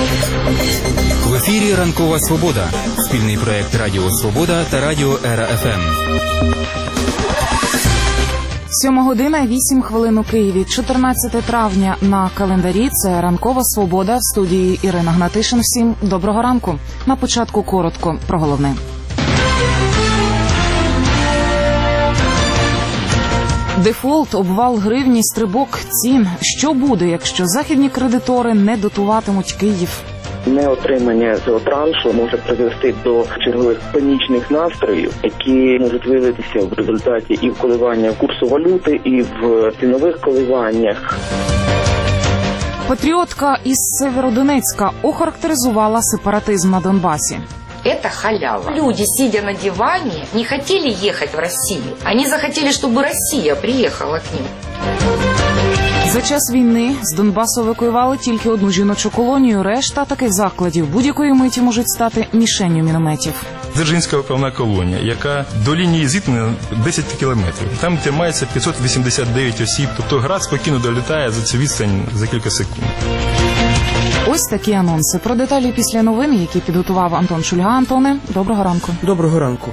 В ефірі «Ранкова Свобода» – спільний проєкт Радіо Свобода та Радіо Ера ФМ. 7 година 8 хвилин у Києві. 14 травня на календарі. Це «Ранкова Свобода», в студії Ірина Гнатишин. Всім доброго ранку. На початку коротко про головне. Дефолт, обвал гривні, стрибок цін. Що буде, якщо західні кредитори не дотуватимуть Київ? Неотримання цього траншу може призвести до чергових панічних настроїв, які можуть вилитися в результаті і в коливаннях курсу валюти, і в цінових коливаннях. Патріотка із Северодонецька охарактеризувала сепаратизм на Донбасі. Это халява. Люди, сидя на диване, не хотели ехать в Россию. Они захотели, чтобы Россия приехала к ним. За час війни з Донбасу евакуювали тільки одну жіночу колонію. Решта таких закладів будь-якої миті можуть стати мішенню мінометів. Дзержинська виправна колонія, яка до лінії зіткнення 10 кілометрів. Там тримається 589 осіб. Тобто град спокійно долітає за цю відстань за кілька секунд. Ось такі анонси. Про деталі після новин, які підготував Антон Шульга. Антоне, доброго ранку. Доброго ранку.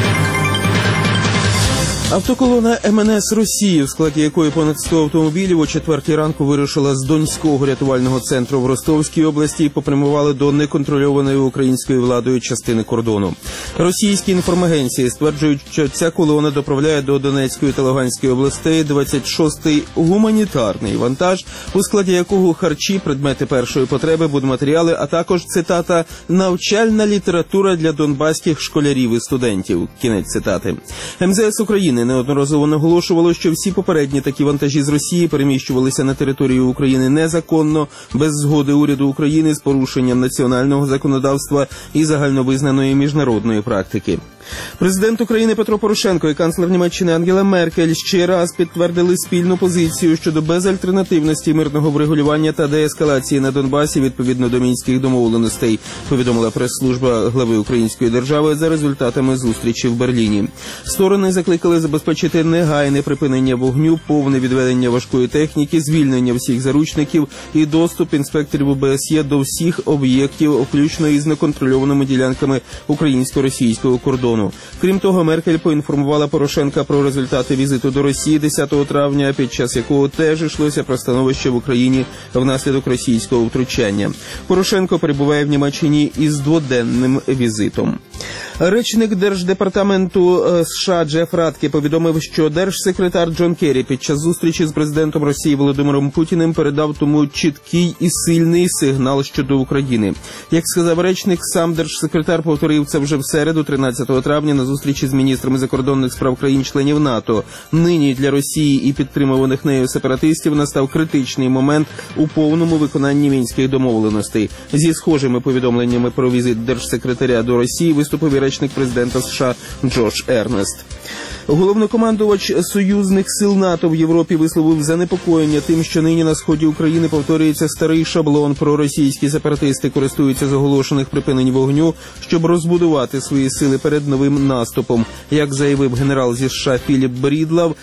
Автоколона МНС Росії, в складі якої понад 100 автомобілів о 4 ранку вирушила з Донського рятувального центру в Ростовській області і попрямували до неконтрольованої українською владою частини кордону. Російські інформагенції стверджують, що ця колона доправляє до Донецької та Луганської областей 26-й гуманітарний вантаж, у складі якого харчі, предмети першої потреби, будматеріали, а також, цитата, «навчальна література для донбаських школярів і студентів». Кінець цитати. МЗС України неодноразово наголошувало, що всі попередні такі вантажі з Росії переміщувалися на територію України незаконно, без згоди уряду України, з порушенням національного законодавства і загальновизнаної міжнародної практики. Президент України Петро Порошенко і канцлер Німеччини Ангела Меркель ще раз підтвердили спільну позицію щодо безальтернативності мирного врегулювання та деескалації на Донбасі відповідно до мінських домовленостей, повідомила прес-служба глави української держави за результатами зустрічі в Берліні. Сторони закликали забезпечити негайне припинення вогню, повне відведення важкої техніки, звільнення всіх заручників і доступ інспекторів ОБСЄ до всіх об'єктів, включно із неконтрольованими ділянками українсько-російського кордону. Крім того, Меркель поінформувала Порошенка про результати візиту до Росії 10 травня, під час якого теж йшлося про становище в Україні внаслідок російського втручання. Порошенко перебуває в Німеччині із дводенним візитом. Речник Держдепартаменту США Джеф Радке повідомив, що держсекретар Джон Керрі під час зустрічі з президентом Росії Володимиром Путіним передав тому чіткий і сильний сигнал щодо України. Як сказав речник, сам держсекретар повторив це вже в середу, 13 травня, на зустрічі з міністрами закордонних справ країн-членів НАТО. Нині для Росії і підтримуваних нею сепаратистів настав критичний момент у повному виконанні мінських домовленостей. Зі схожими повідомленнями про візит держсекретаря до Росії виступив і речник президента США Джош Ернест. Головнокомандувач союзних сил НАТО в Європі висловив занепокоєння тим, що нині на сході України повторюється старий шаблон. Проросійські сепаратисти користуються з оголошених припинень вогню, щоб розбудувати свої сили перед новим наступом. Як заявив генерал зі США Філіп Брідлав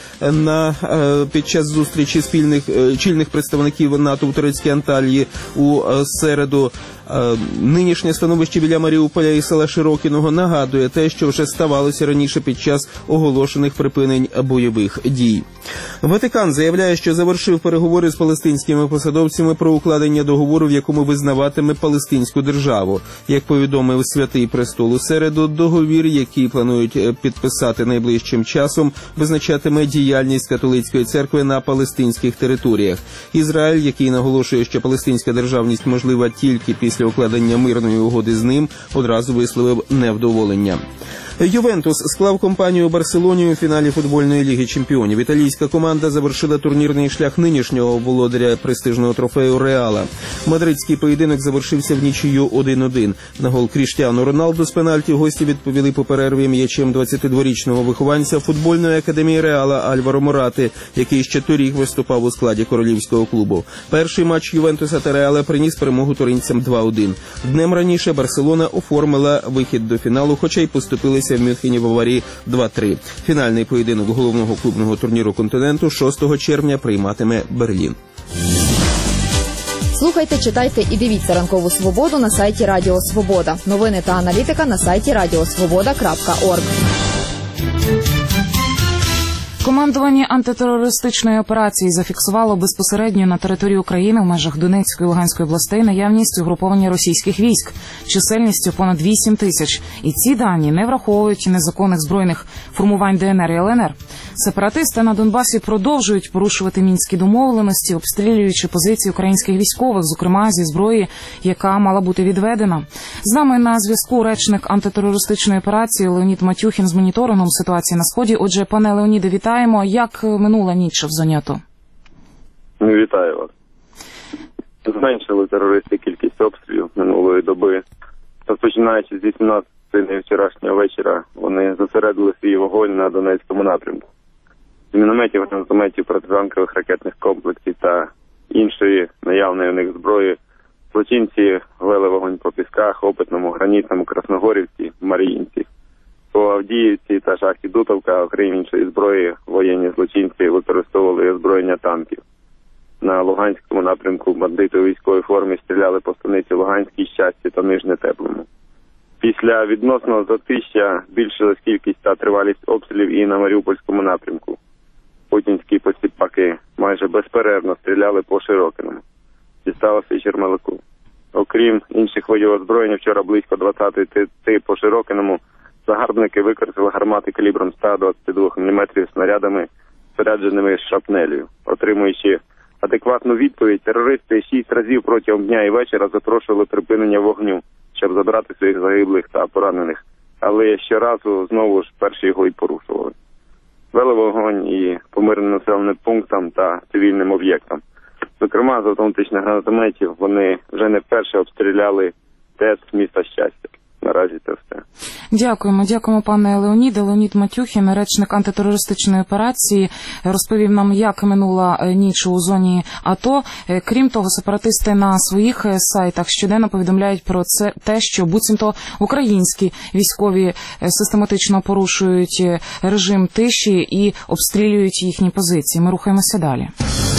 під час зустрічі чільних представників НАТО в турецькій Анталії у середу, нинішнє становище біля Маріуполя і села Широкіного нагадує те, що вже ставалося раніше під час оголошених припинень бойових дій. Ватикан заявляє, що завершив переговори з палестинськими посадовцями про укладення договору, в якому визнаватиме палестинську державу. Як повідомив Святий Престол у середу, договір, який планують підписати найближчим часом, визначатиме діяльність католицької церкви на палестинських територіях. Ізраїль, який наголошує, що палестинська державність можлива тільки після укладення мирної угоди з ним, одразу висловив невдоволення. Ювентус склав компанію Барселоні у фіналі футбольної Ліги Чемпіонів. Італійська команда завершила турнірний шлях нинішнього володаря престижного трофею Реала. Мадридський поєдинок завершився в нічию 1-1. На гол Кріштіану Роналду з пенальті гості відповіли по перерві м'ячем 22-річного вихованця футбольної академії Реала Альваро Морати, який ще торік виступав у складі королівського клубу. Перший матч Ювентуса та Реала приніс перемогу туринцям 2-1. Днем раніше Барселона оформила вихід до фіналу, хоча й поступилися в Мюнхені в Баварії 2-3. Фінальний поєдинок головного клубного турніру континенту 6 червня прийматиме Берлін. Слухайте, читайте і дивіться «Ранкову свободу» на сайті Радіо Свобода. Новини та аналітика на сайті radiosvoboda.org. Командування антитерористичної операції зафіксувало безпосередньо на території України в межах Донецької і Луганської областей наявність угруповання російських військ чисельністю понад 8 тисяч. І ці дані не враховують незаконних збройних формувань ДНР і ЛНР. Сепаратисти на Донбасі продовжують порушувати мінські домовленості, обстрілюючи позиції українських військових, зокрема зі зброї, яка мала бути відведена. З нами на зв'язку речник антитерористичної операції Леонід Матюхін з моніторингом ситуації на Сході. Отже, пане Леоніде, вітаємо. Як минула ніч в зоні АТО? Вітаю вас. Зменшили терористи кількість обстрілів минулої доби. Розпочинаючи з 18-ї вчорашнього вечора, вони зосередили свій вогонь на Донецькому напрямку. З мінометів, гранатометів, протитанкових ракетних комплексів та іншої наявної у них зброї злочинці вели вогонь по Пісках, Опитному, Гранітному, Красногорівці, Маріїнці. По Авдіївці та шахті Дутовка, окрім іншої зброї, воєнні злочинці використовували озброєння танків. На Луганському напрямку бандити у військовій формі стріляли по станиці Луганській, Щасті та Нижне Теплому. Після відносного затища збільшилась кількість та тривалість обстрілів і на Маріупольському напрямку. Путінські посіпаки майже безперервно стріляли по Широкиному. Дісталося і Чермелику. Окрім інших видів озброєння, вчора близько 20 по Широкиному загарбники використали гармати калібром 122 мм снарядами, спорядженими шрапнелью. Отримуючи адекватну відповідь, терористи 6 разів протягом дня і вечора запрошували припинення вогню, щоб забрати своїх загиблих та поранених. Але щоразу знову ж перші його й порушували. Вели вогонь і по мирним населеним пунктам та цивільним об'єктам. Зокрема, з автоматичних гранатометів вони вже не вперше обстріляли ТЕЦ міста Щастя. Наразі це все. Дякуємо, пане Леоніде. Леонід Матюхін, речник антитерористичної операції, розповів нам, як минула ніч у зоні АТО. Крім того, сепаратисти на своїх сайтах щоденно повідомляють про те, що буцімто українські військові систематично порушують режим тиші і обстрілюють їхні позиції. Ми рухаємося далі.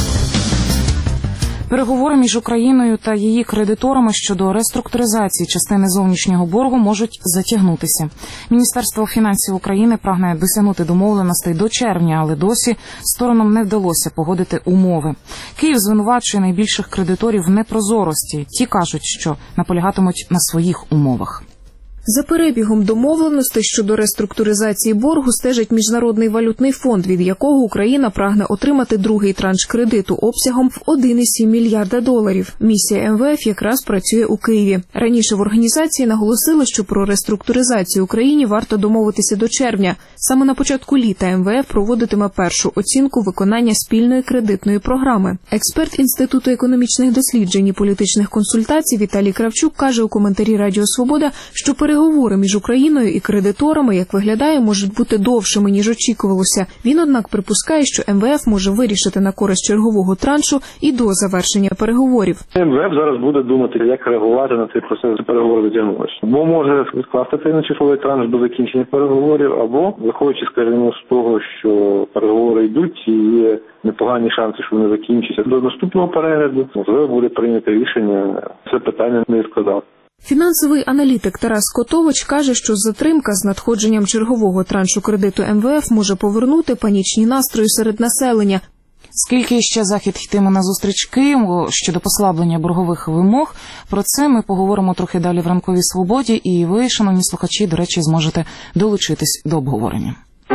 Переговори між Україною та її кредиторами щодо реструктуризації частини зовнішнього боргу можуть затягнутися. Міністерство фінансів України прагне досягнути домовленостей до червня, але досі сторонам не вдалося погодити умови. Київ звинувачує найбільших кредиторів в непрозорості. Ті кажуть, що наполягатимуть на своїх умовах. За перебігом домовленостей щодо реструктуризації боргу стежить Міжнародний валютний фонд, від якого Україна прагне отримати другий транш кредиту обсягом в $1,7 мільярда. Місія МВФ якраз працює у Києві. Раніше в організації наголосили, що про реструктуризацію Україні варто домовитися до червня. Саме на початку літа МВФ проводитиме першу оцінку виконання спільної кредитної програми. Експерт Інституту економічних досліджень і політичних консультацій Віталій Кравчук каже у коментарі Радіо Свобода, що переговори між Україною і кредиторами, як виглядає, можуть бути довшими, ніж очікувалося. Він, однак, припускає, що МВФ може вирішити на користь чергового траншу і до завершення переговорів. МВФ зараз буде думати, як реагувати на цей процес переговорів затягнулося. Бо може відкласти цей нечисловий транш до закінчення переговорів, або, виходячи, скажімо, з того, що переговори йдуть і є непогані шанси, що вони закінчаться. До наступного перегляду, можливо, буде прийнято рішення це питання не відкладати. Фінансовий аналітик Тарас Котович каже, що затримка з надходженням чергового траншу кредиту МВФ може повернути панічні настрої серед населення. Скільки ще Захід йтиме на зустріч Києву щодо послаблення боргових вимог, про це ми поговоримо трохи далі в «Ранковій свободі», і ви, шановні слухачі, до речі, зможете долучитись до обговорення.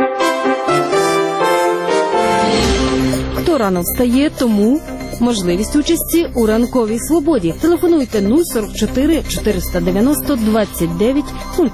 Хто рано встає, тому можливість участі у «Ранковій свободі». Телефонуйте 044 490 29 05.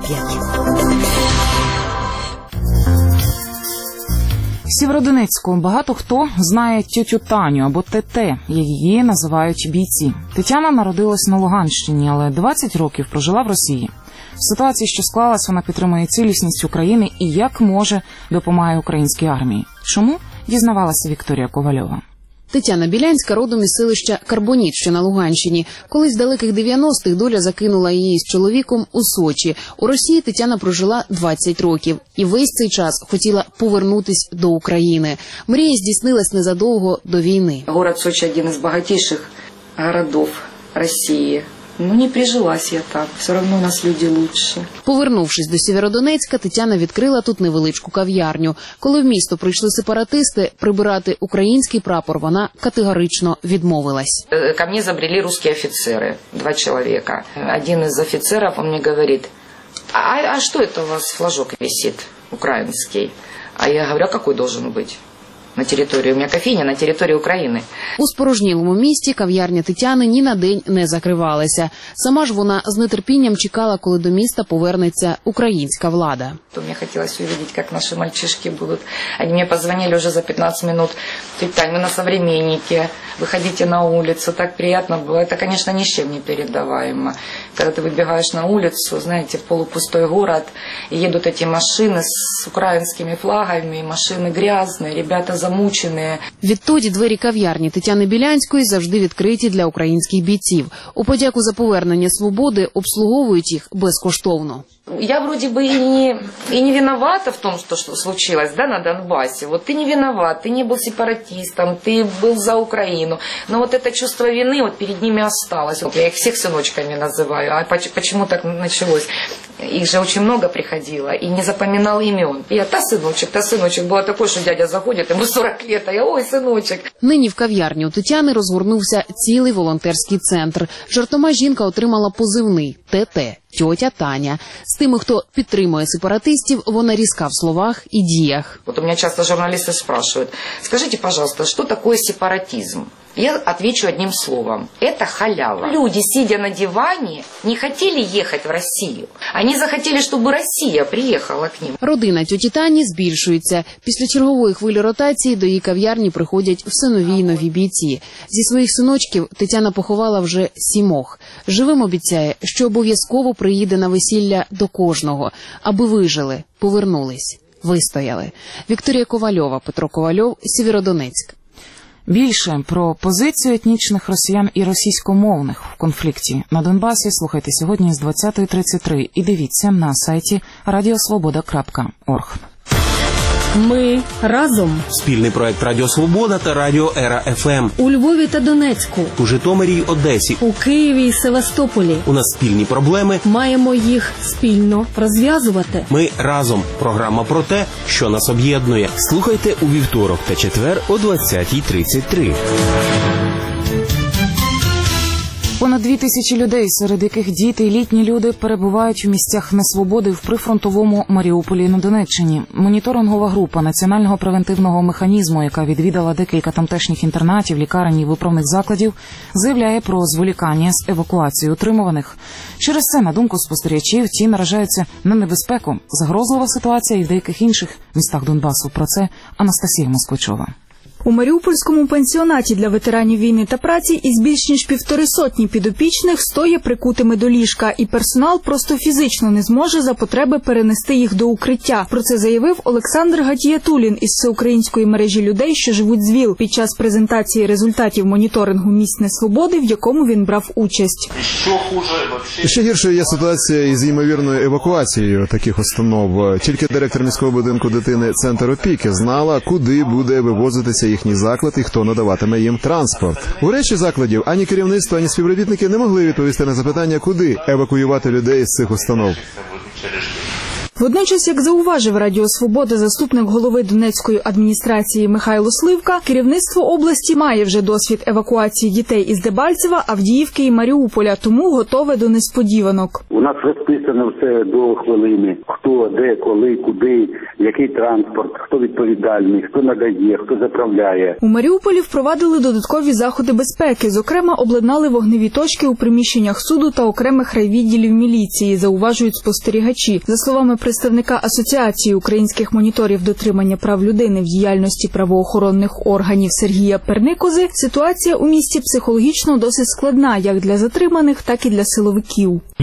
В Сєвєродонецьку багато хто знає тьотю Таню або ТТ, її називають бійці. Тетяна народилась на Луганщині, але 20 років прожила в Росії. В ситуації, що склалась, вона підтримує цілісність України і, як може, допомагає українській армії. Чому? Дізнавалася Вікторія Ковальова. Тетяна Білянська родом із селища Карбоніт, що на Луганщині. Колись в далеких 90-х доля закинула її з чоловіком у Сочі. У Росії Тетяна прожила 20 років. І весь цей час хотіла повернутись до України. Мрія здійснилась незадовго до війни. Город Сочи – один із багатіших городов России. Ну, не прижилась я так. Все равно у нас люди лучше. Повернувшись до Сєвєродонецька, Тетяна відкрила тут невеличку кав'ярню. Коли в місто прийшли сепаратисти, прибирати український прапор вона категорично відмовилась. Ко мне забрели русские офицеры, 2 человека. Один из офицеров, он мне говорит: а что это у вас флажок висит украинский? А я говорю: а какой должен быть? На території, у мене кофейня на території України. У спорожнілому місті кав'ярня Тетяни ні на день не закривалася. Сама ж вона з нетерпінням чекала, коли до міста повернеться українська влада. Мне хотелось увидеть, как наши мальчишки будут. Они мне позвонили уже за 15 минут. Тань, мы на Современнике, выходите на улицу. Так приятно было. Это, конечно, ни с чем не передаваемо. Когда ты выбегаешь на улицу, знаете, в полупустой город, и едут эти машины с украинскими флагами, машины грязные, ребята замучені. Відтоді двері кав'ярні Тетяни Білянської завжди відкриті для українських бійців. У подяку за повернення свободи обслуговують їх безкоштовно. Я вроде бы и не виновата в том, что случилось, да, на Донбассе. Вот ты не виноват, ты не был сепаратистом, ты был за Украину. Но вот это чувство вины вот перед ними осталось. Вот я их всех сыночками называю. А почему так началось? Их же очень много приходило, и не запоминал имен. Я та сыночек. Было такое, что дядя заходит, ему 40 лет, а я: ой, сыночек. Нині в кав'ярні у Тетяни розгорнувся цілий волонтерський центр. Жартома жінка отримала позивний ТТ – тьотя Таня. З тими, хто підтримує сепаратистів, вона різка в словах і діях. Вот у меня часто журналисты спрашивают: скажите, пожалуйста, что такое сепаратизм? Я отвечу одним словом. Это халява. Люди, сидя на диване, не хотели ехать в Россию. Они захотели, чтобы Россия приехала к ним. Родина тьоті Тані збільшується. Після чергової хвилі ротації до її кав'ярні приходять все нові й нові бійці. Зі своїх синочків Тетяна поховала вже 7. Живим обіцяє, що обов'язково приїде на весілля до кожного, аби вижили, повернулись, вистояли. Вікторія Ковальова, Петро Ковальов, Сєвєродонецьк. Більше про позицію етнічних росіян і російськомовних в конфлікті на Донбасі слухайте сьогодні з 20:33 і дивіться на сайті radiosvoboda.org. Ми разом. Спільний проект Радіо Свобода та Радіо Ера ФМ. У Львові та Донецьку. У Житомирі й Одесі. У Києві і Севастополі. У нас спільні проблеми. Маємо їх спільно розв'язувати. Ми разом. Програма про те, що нас об'єднує. Слухайте у вівторок та четвер о 20:33. Понад 2000 людей, серед яких діти і літні люди, перебувають у місцях несвободи в прифронтовому Маріуполі на Донеччині. Моніторингова група Національного превентивного механізму, яка відвідала декілька тамтешніх інтернатів, лікарень і виправних закладів, заявляє про зволікання з евакуацією утримуваних. Через це, на думку спостерігачів, ті наражаються на небезпеку. Загрозлива ситуація і в деяких інших містах Донбасу. Про це Анастасія Москвичова. У Маріупольському пансіонаті для ветеранів війни та праці із більш ніж 150 підопічних стоять прикутими до ліжка, і персонал просто фізично не зможе за потреби перенести їх до укриття. Про це заявив Олександр Гатіятулін із всеукраїнської мережі людей, що живуть з ВІЛ, під час презентації результатів моніторингу місць несвободи, в якому він брав участь. Ще гіршою є ситуація із ймовірною евакуацією таких установ. Тільки директор міського будинку дитини «Центр опіки» знала, куди буде вивозитися їхній заклад і хто надаватиме їм транспорт. У решті закладів ані керівництво, ані співробітники не могли відповісти на запитання, куди евакуювати людей з цих установ. Водночас, як зауважив Радіо Свобода заступник голови Донецької адміністрації Михайло Сливка, керівництво області має вже досвід евакуації дітей із Дебальцева, Авдіївки і Маріуполя, тому готове до несподіванок. У нас розписано все до хвилини. Хто, де, коли, куди, який транспорт, хто відповідальний, хто надає, хто заправляє. У Маріуполі впровадили додаткові заходи безпеки. Зокрема, обладнали вогневі точки у приміщеннях суду та окремих райвідділів міліції, зауважують спостерігачі. За словами представника Асоціації українських моніторів дотримання прав людини в діяльності правоохоронних органів Сергія Перникози, ситуація у місті психологічно досить складна як для затриманих, так і для силовиків. Люди тримають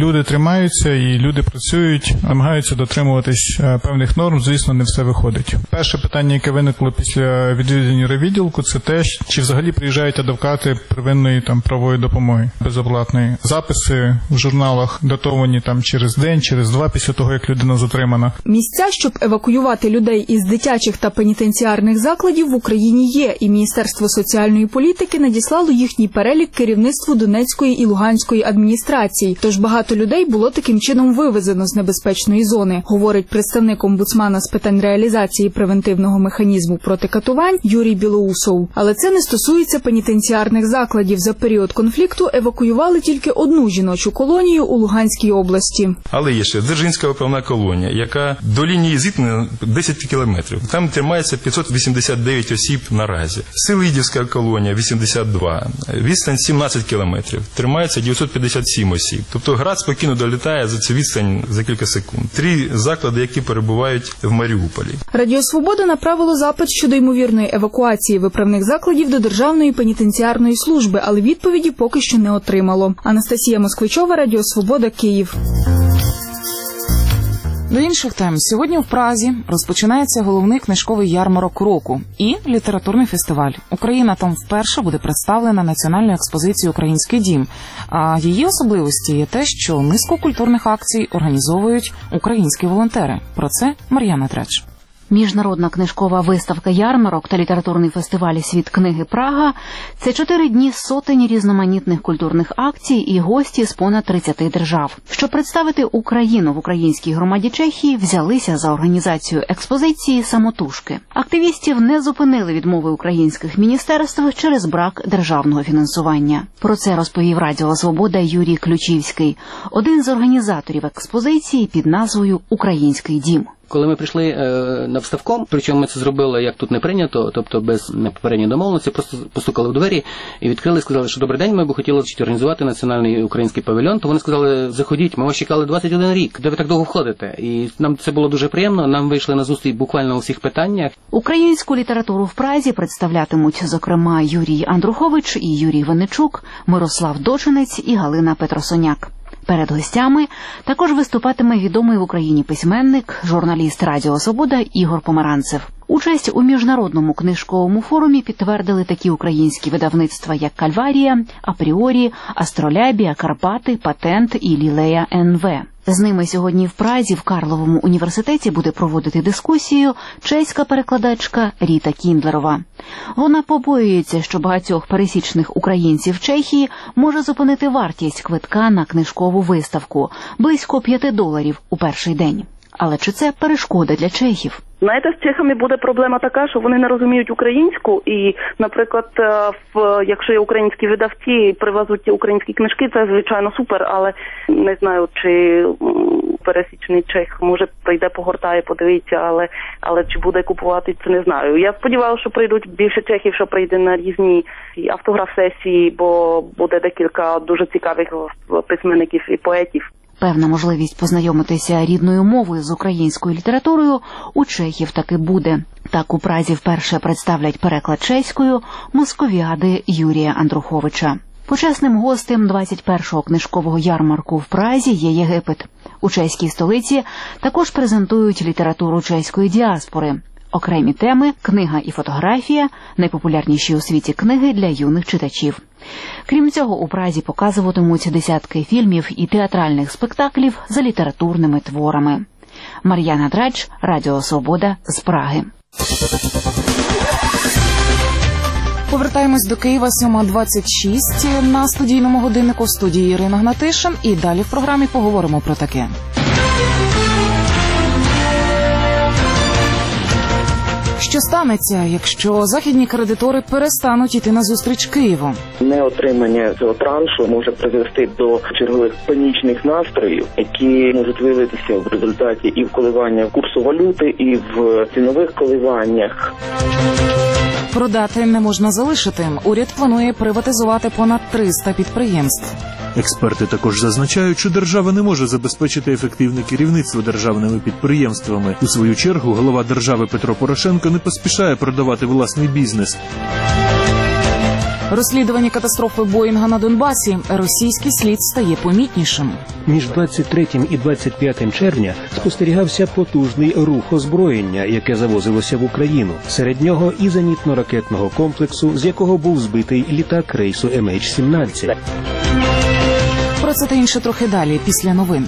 займаються, і люди працюють, намагаються дотримуватись певних норм, звісно, не все виходить. Перше питання, яке виникло після відвідування райвідділку, це те, чи взагалі приїжджають адвокати первинної правової допомоги безоплатної. Записи в журналах датовані через день, через два після того, як людина затримана. Місця, щоб евакуювати людей із дитячих та пенітенціарних закладів в Україні є, і Міністерство соціальної політики надіслало їхній перелік керівництву Донецької і Луганської адміністрацій. Тож багато людей було таким чином вивезено з небезпечної зони, говорить представник омбудсмана з питань реалізації превентивного механізму проти катувань Юрій Білоусов. Але це не стосується пенітенціарних закладів. За період конфлікту евакуювали тільки одну жіночу колонію у Луганській області. Але є ще Дзержинська виправна колонія, яка до лінії зіткнення 10 кілометрів. Там тримається 589 осіб наразі. Селидівська колонія 82, відстань 17 кілометрів, тримається 957 осіб. Тобто град спокійно долітає за цю відстань за кілька секунд. 3 заклади, які перебувають в Маріуполі. Радіо Свобода направило запит щодо ймовірної евакуації виправних закладів до Державної пенітенціарної служби, але відповіді поки що не отримало. Анастасія Москвичова, Радіо Свобода, Київ. До інших тем. Сьогодні в Празі розпочинається головний книжковий ярмарок року і літературний фестиваль. Україна там вперше буде представлена національною експозицією «Український дім». А її особливості є те, що низку культурних акцій організовують українські волонтери. Про це Мар'яна Драч. Міжнародна книжкова виставка «Ярмарок» та літературний фестиваль «Світ книги Прага» – це 4 дні сотень різноманітних культурних акцій і гості з понад 30 держав. Щоб представити Україну в українській громаді Чехії, взялися за організацію експозиції самотужки. Активістів не зупинили відмови українських міністерств через брак державного фінансування. Про це розповів Радіо Свобода Юрій Ключівський, один з організаторів експозиції під назвою «Український дім». Коли ми прийшли на вставком, причому ми це зробили, як тут не прийнято, тобто без попередньої домовленості, просто постукали в двері і відкрили, сказали, що добрий день, ми б хотіли організувати національний український павільйон. То вони сказали, заходіть, ми вас чекали 21 рік, де ви так довго входите. І нам це було дуже приємно, нам вийшли на зустріч буквально у всіх питаннях. Українську літературу в Празі представлятимуть, зокрема, Юрій Андрухович і Юрій Винничук, Мирослав Дочинець і Галина Петросоняк. Перед гостями також виступатиме відомий в Україні письменник, журналіст Радіо Свобода Ігор Помаранцев. Участь у міжнародному книжковому форумі підтвердили такі українські видавництва, як «Кальварія», «Апріорі», «Астролябія», «Карпати», «Патент» і «Лілея НВ». З ними сьогодні в Празі в Карловому університеті буде проводити дискусію чеська перекладачка Ріта Кіндлерова. Вона побоюється, що багатьох пересічних українців в Чехії може зупинити вартість квитка на книжкову виставку – близько $5 у перший день. Але чи це перешкода для чехів? Знаєте, з чехами буде проблема така, що вони не розуміють українську і, наприклад, якщо є українські видавці і привезуть українські книжки, це, звичайно, супер, але не знаю, чи пересічний чех, може, прийде, погортає, подивиться, але чи буде купувати, це не знаю. Я сподіваюся, що прийдуть більше чехів, що прийде на різні автограф-сесії, бо буде декілька дуже цікавих письменників і поетів. Певна можливість познайомитися рідною мовою з українською літературою у чехів таки буде. Так у Празі вперше представлять переклад чеською «Московіади» Юрія Андруховича. Почесним гостем 21-го книжкового ярмарку в Празі є Єгипет. У чеській столиці також презентують літературу чеської діаспори. Окремі теми – книга і фотографія, найпопулярніші у світі книги для юних читачів. Крім цього, у Празі показуватимуть десятки фільмів і театральних спектаклів за літературними творами. Мар'яна Драч, Радіо Свобода з Праги. Повертаємось до Києва, 7:26 на студійному годиннику, в студії Ірина Гнатишин. І далі в програмі поговоримо про таке. Що станеться, якщо західні кредитори перестануть йти на зустріч Києву? Неотримання цього траншу може призвести до чергових панічних настроїв, які можуть вилитися в результаті і в коливання курсу валюти, і в цінових коливаннях. Продати не можна залишити. Уряд планує приватизувати понад 300 підприємств. Експерти також зазначають, що держава не може забезпечити ефективне керівництво державними підприємствами. У свою чергу голова держави Петро Порошенко не поспішає продавати власний бізнес. Розслідування катастрофи Боїнга на Донбасі. Російський слід стає помітнішим. Між 23 і 25 червня спостерігався потужний рух озброєння, яке завозилося в Україну. Серед нього і зенітно-ракетного комплексу, з якого був збитий літак рейсу MH17. Про це та інше трохи далі, після новин.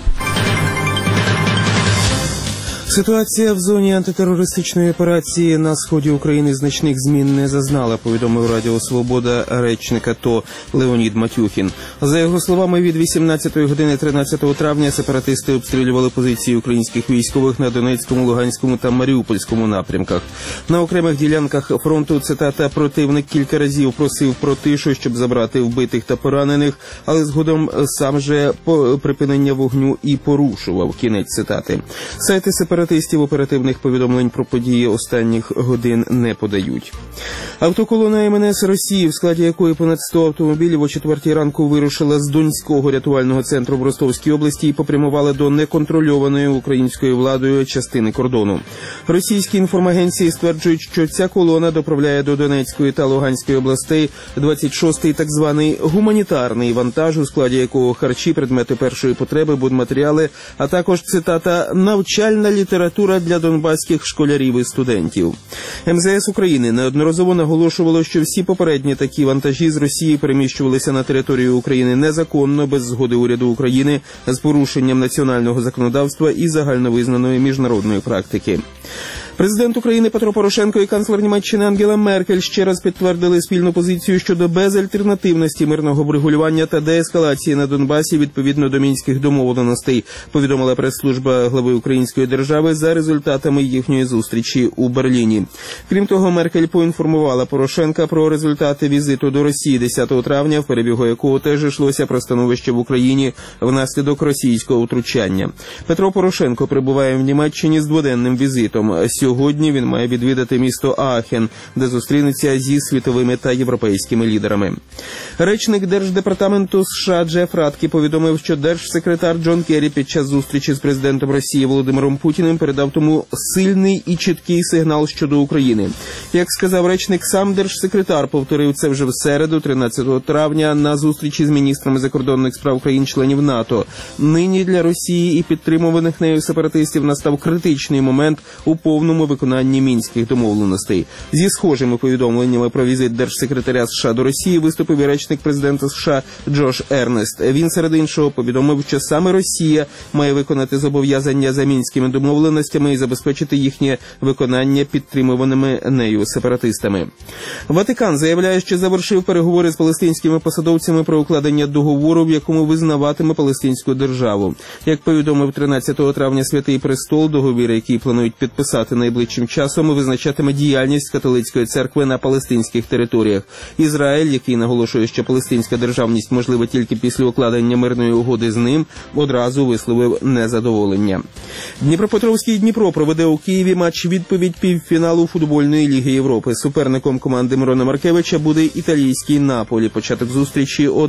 Ситуація в зоні антитерористичної операції на сході України значних змін не зазнала, повідомив Радіо Свобода речник АТО Леонід Матюхін. За його словами, від 18 години 13 травня сепаратисти обстрілювали позиції українських військових на Донецькому, Луганському та Маріупольському напрямках. На окремих ділянках фронту, цитата, противник кілька разів просив про тишу, щоб забрати вбитих та поранених, але згодом сам же припинення вогню і порушував. Кінець цитати. Сайти сепаратистів оперативних повідомлень про події останніх годин не подають. Автоколона МНС Росії, в складі якої понад 100 автомобілів о 4 ранку вирушила з Донського рятувального центру в Ростовській області і попрямувала до неконтрольованої українською владою частини кордону. Російські інформагенції стверджують, що ця колона доправляє до Донецької та Луганської областей 26-й так званий гуманітарний вантаж, у складі якого харчі, предмети першої потреби, будматеріали, а також, цитата, навчальна література для донбаських школярів і студентів. МЗС України неодноразово наголошувало, що всі попередні такі вантажі з Росії переміщувалися на територію України незаконно, без згоди уряду України, з порушенням національного законодавства і загальновизнаної міжнародної практики. Президент України Петро Порошенко і канцлер Німеччини Ангела Меркель ще раз підтвердили спільну позицію щодо безальтернативності мирного врегулювання та деескалації на Донбасі відповідно до мінських домовленостей, повідомила прес-служба глави української держави за результатами їхньої зустрічі у Берліні. Крім того, Меркель поінформувала Порошенка про результати візиту до Росії 10 травня, в перебігу якого теж йшлося про становище в Україні внаслідок російського втручання. Петро Порошенко перебуває в Німеччині з дводенним візитом. Сьогодні він має відвідати місто Аахен, де зустрінеться зі світовими та європейськими лідерами. Речник Держдепартаменту США Джеф Радкі повідомив, що держсекретар Джон Керрі під час зустрічі з президентом Росії Володимиром Путіним передав тому сильний і чіткий сигнал щодо України. Як сказав речник, сам держсекретар повторив це вже в середу, 13 травня, на зустрічі з міністрами закордонних справ країн-членів НАТО. Нині для Росії і підтримуваних нею сепаратистів настав критичний момент у повному виконанні мінських домовленостей. Зі схожими повідомленнями про візит держсекретаря США до Росії виступив і речник президента США Джош Ернест. Він, серед іншого, повідомив, що саме Росія має виконати зобов'язання за мінськими домовленостями і забезпечити їхнє виконання підтримуваними нею сепаратистами. Ватикан заявляє, що завершив переговори з палестинськими посадовцями про укладення договору, в якому визнаватиме палестинську державу. Як повідомив 13 травня Святий Престол, договір, який планують підписати найближчим часом, визначатиме діяльність католицької церкви на палестинських територіях. Ізраїль, який наголошує, що палестинська державність можлива тільки після укладення мирної угоди з ним, одразу висловив незадоволення. Дніпропетровський Дніпро проведе у Києві матч-відповідь півфіналу футбольної Ліги Європи. Суперником команди Мирона Маркевича буде італійський Наполі. Початок зустрічі о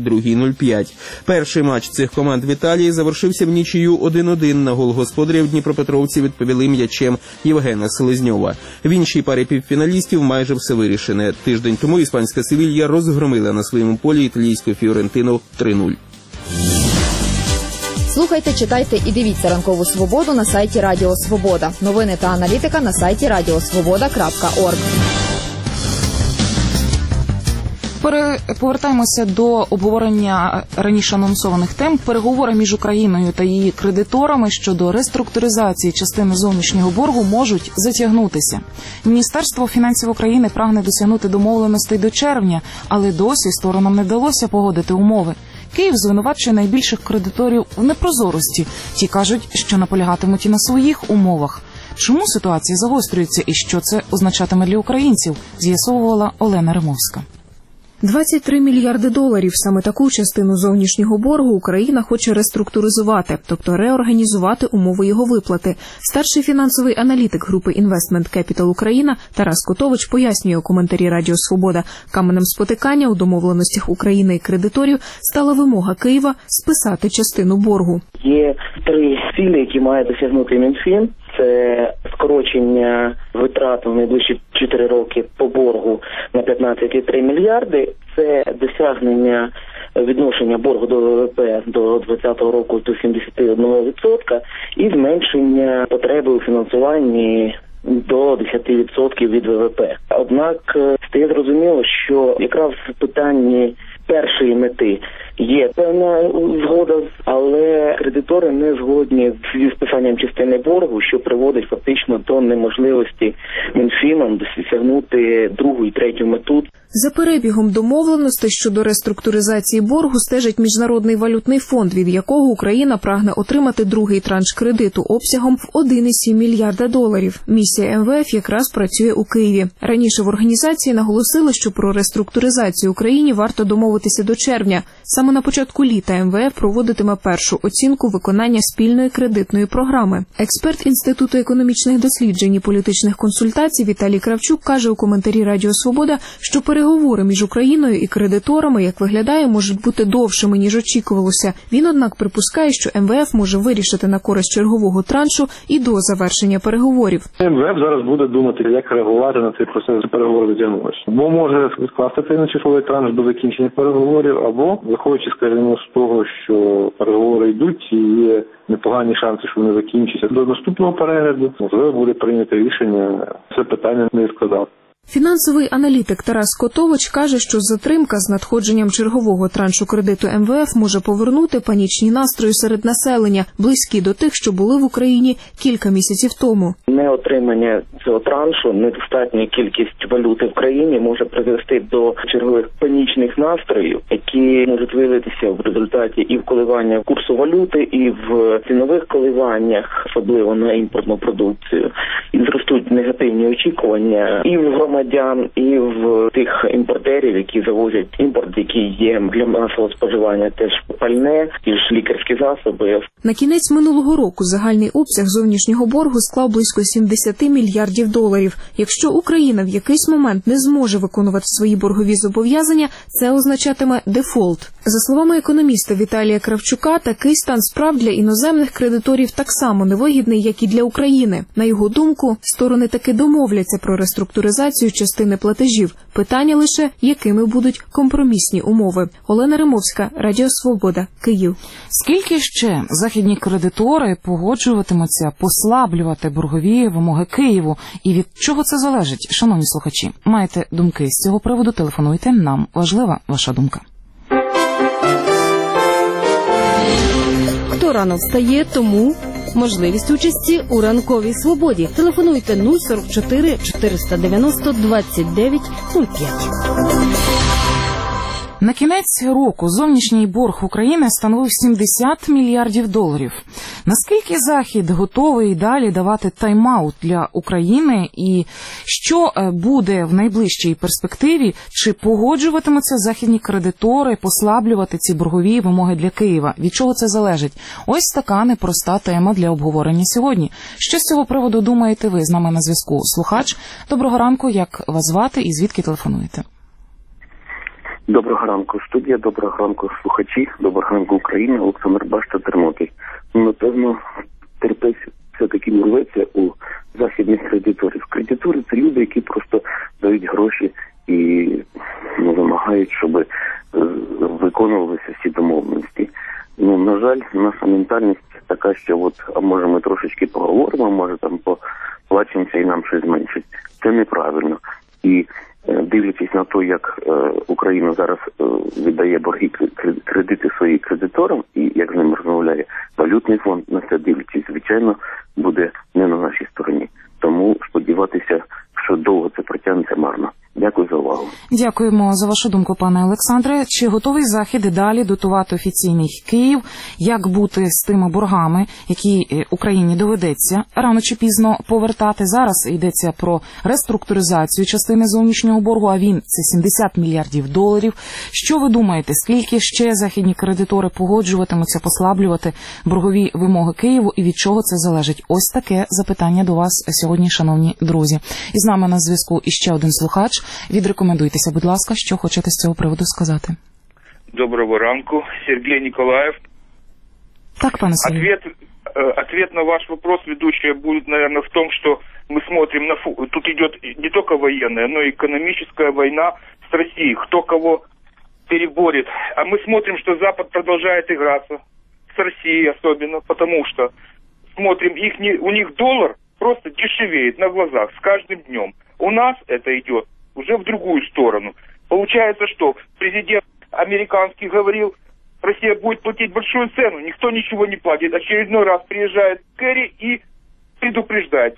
22:05. Перший матч цих команд в Італії завершився в нічию 1-1. На гол господарів дніпропетровці відповіли м'ячем Євгена Селезньова. В іншій парі півфіналістів майже все вирішене. Тиждень тому іспанська Севілья розгромила на своєму полі італійську Фіорентину 3-0. Слухайте, читайте і дивіться «Ранкову свободу» на сайті Радіо Свобода. Новини та аналітика на сайті radiosvoboda.org. Повертаємося до обговорення раніше анонсованих тем. Переговори між Україною та її кредиторами щодо реструктуризації частини зовнішнього боргу можуть затягнутися. Міністерство фінансів України прагне досягнути домовленостей до червня, але досі сторонам не вдалося погодити умови. Київ звинувачує найбільших кредиторів в непрозорості. Ті кажуть, що наполягатимуть і на своїх умовах. Чому ситуація загострюється і що це означатиме для українців, з'ясовувала Олена Римовська. 23 мільярди доларів. Саме таку частину зовнішнього боргу Україна хоче реструктуризувати, тобто реорганізувати умови його виплати. Старший фінансовий аналітик групи Investment Capital Україна Тарас Котович пояснює у коментарі Радіо Свобода, каменем спотикання у домовленостях України і кредиторів стала вимога Києва списати частину боргу. Є три цілі, які має досягнути Мінфін. Це скорочення витрат в найближчі 4 роки по боргу на 15,3 мільярди – це досягнення відношення боргу до ВВП до 2020 року до 71% і зменшення потреби у фінансуванні до 10% від ВВП. Однак стає зрозуміло, що якраз в питанні першої мети є певна згода, але кредитори не згодні зі списанням частини боргу, що приводить фактично до неможливості Мінфіном досягнути другу і третю мету. За перебігом домовленостей щодо реструктуризації боргу стежить Міжнародний валютний фонд, від якого Україна прагне отримати другий транш кредиту обсягом в 1,7 мільярда доларів. Місія МВФ якраз працює у Києві. Раніше в організації наголосили, що про реструктуризацію Україні варто домовитися до червня. Саме на початку літа МВФ проводитиме першу оцінку виконання спільної кредитної програми. Експерт Інституту економічних досліджень і політичних консультацій Віталій Кравчук каже у коментарі Радіо Свобода, що переговори між Україною і кредиторами, як виглядає, можуть бути довшими, ніж очікувалося. Він, однак, припускає, що МВФ може вирішити на користь чергового траншу і до завершення переговорів. МВФ зараз буде думати, як реагувати на цей процес переговорів затягнувся. Бо може відкласти цей числовий транш до закінчення переговорів, або, виходячи, скажімо, з того, що переговори йдуть і є непогані шанси, що вони закінчаться. До наступного перегляду можливо буде прийнято рішення це питання не відкладати. Фінансовий аналітик Тарас Котович каже, що затримка з надходженням чергового траншу кредиту МВФ може повернути панічні настрої серед населення, близькі до тих, що були в Україні кілька місяців тому. Неотримання цього траншу, недостатня кількість валюти в країні може призвести до чергових панічних настроїв, які можуть вилитися в результаті і в коливання курсу валюти, і в цінових коливаннях, особливо на імпортну продукцію. І зростуть негативні очікування і в громадян, і в тих імпортерів, які завозять імпорт, який є для масового споживання, теж пальне, ті ж лікарські засоби. На кінець минулого року загальний обсяг зовнішнього боргу склав близько 70 мільярдів доларів. Якщо Україна в якийсь момент не зможе виконувати свої боргові зобов'язання, це означатиме дефолт. За словами економіста Віталія Кравчука, такий стан справ для іноземних кредиторів так само невигідний, як і для України. На його думку, сторони таки домовляться про реструктуризацію частини платежів. Питання лише, якими будуть компромісні умови. Олена Римовська, Радіо Свобода, Київ. Скільки ще західні кредитори погоджуватимуться послаблювати боргові вимоги Києву? І від чого це залежить? Шановні слухачі, маєте думки з цього приводу? Телефонуйте, нам важлива ваша думка. Хто рано встає, тому можливість участі у ранковій свободі. Телефонуйте 044 490 29 05. На кінець року зовнішній борг України становив 70 мільярдів доларів. Наскільки Захід готовий далі давати тайм-аут для України і що буде в найближчій перспективі? Чи погоджуватимуться західні кредитори послаблювати ці боргові вимоги для Києва? Від чого це залежить? Ось така непроста тема для обговорення сьогодні. Що з цього приводу думаєте ви? З нами на зв'язку слухач. Доброго ранку, як вас звати і звідки телефонуєте? Доброго ранку, студія, доброго ранку, слухачі, доброго ранку, Україна, Олександр Башта, Тернопіль. Напевно, терпець все-таки рветься у західних кредиторів. Кредитори – це люди, які просто дають гроші і вимагають, щоб виконувалися всі домовленості. На жаль, наша ментальність така, що а може ми трошечки поговоримо, може там поплачемося і нам щось зменшить. Це неправильно. І дивлячись на те, як Україна зараз віддає борги, кредити своїм кредиторам і як з ними розмовляє валютний фонд, на це дивлячись, звичайно, буде не на нашій стороні. Тому сподіватися, що довго це протягнеться, марно. Дякую за увагу. Дякуємо за вашу думку, пане Олександре. Чи готовий Захід далі дотувати офіційний Київ? Як бути з тими боргами, які Україні доведеться рано чи пізно повертати? Зараз йдеться про реструктуризацію частини зовнішнього боргу, а він – це 70 мільярдів доларів. Що ви думаєте, скільки ще західні кредитори погоджуватимуться послаблювати боргові вимоги Києву і від чого це залежить? Ось таке запитання до вас сьогодні, шановні друзі. І з нами на зв'язку іще один слухач. Відрекомендуйтеся, будь ласка, що хочете з цього приводу сказати. Доброго ранку, Сергій Ніколаєв. Так, пане Сергій. ответ на ваш вопрос, ведущая, будет, наверное, в том, что мы смотрим на... Тут идет не только военная, но и экономическая война с Россией. Кто кого переборет. А мы смотрим, что Запад продолжает играться. С Россией особенно. Потому что смотрим, у них доллар просто дешевеет на глазах с каждым днем. У нас это идет уже в другую сторону. Получается, что президент американский говорил, Россия будет платить большую цену, никто ничего не платит. Очередной раз приезжает Керри и предупреждает.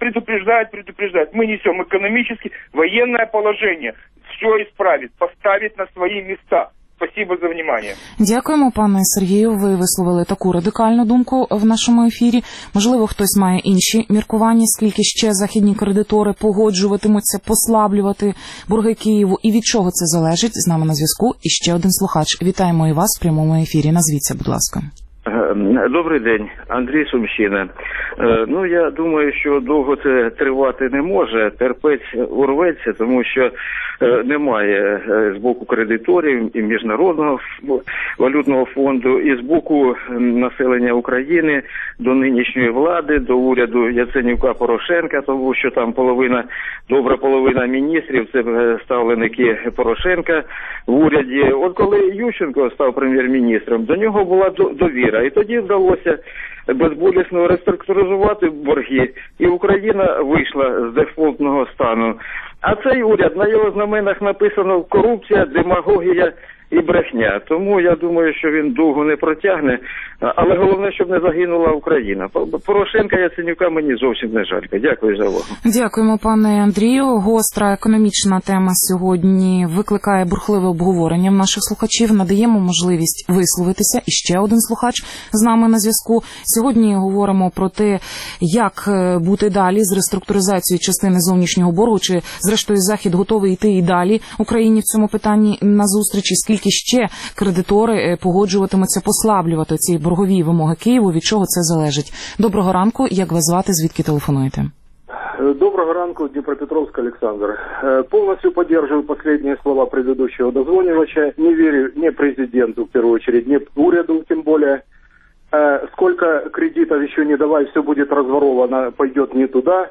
Мы несем экономически, военное положение, все исправит, поставит на свои места. Спасибо за внимание. Дякуємо, пане Сергію. Ви висловили таку радикальну думку в нашому ефірі. Можливо, хтось має інші міркування, скільки ще західні кредитори погоджуватимуться послаблювати борги Києву і від чого це залежить. З нами на зв'язку і ще один слухач. Вітаємо і вас в прямому ефірі. Назвіться, будь ласка. Добрий день, Андрій Сумщина. Я думаю, що довго це тривати не може, терпець урветься, тому що немає з боку кредиторів і Міжнародного валютного фонду, і з боку населення України до нинішньої влади, до уряду Яценюка-Порошенка, тому що там добра половина міністрів – це ставленики Порошенка в уряді. От коли Ющенко став прем'єр-міністром, до нього була довіра, і тоді вдалося безболісно реструктуризувати борги, і Україна вийшла з дефолтного стану. А цей уряд, на його знаменах написано корупція, демагогія і брехня. Тому я думаю, що він довго не протягне, але головне, щоб не загинула Україна. Порошенка, Яценюка мені зовсім не жалько. Дякую за увагу. Дякуємо, пане Андрію. Гостра економічна тема сьогодні викликає бурхливе обговорення в наших слухачів. Надаємо можливість висловитися. І ще один слухач з нами на зв'язку. Сьогодні говоримо про те, як бути далі з реструктуризацією частини зовнішнього боргу, чи зрештою Захід готовий йти і далі Україні в цьому питанні на зустрічі. Скільки ще кредитори погоджуватимуться послаблювати ці боргові вимоги Києву, від чого це залежить? Доброго ранку, як вас звати, звідки телефонуєте? Доброго ранку, Днепропетровск, Александр. Полностью поддерживаю последние слова предыдущего дозвонивача. Не верю ни президенту, в первую очередь, ни уряду, тем более. Сколько кредитов еще не давай, все будет разворовано, пойдет не туда.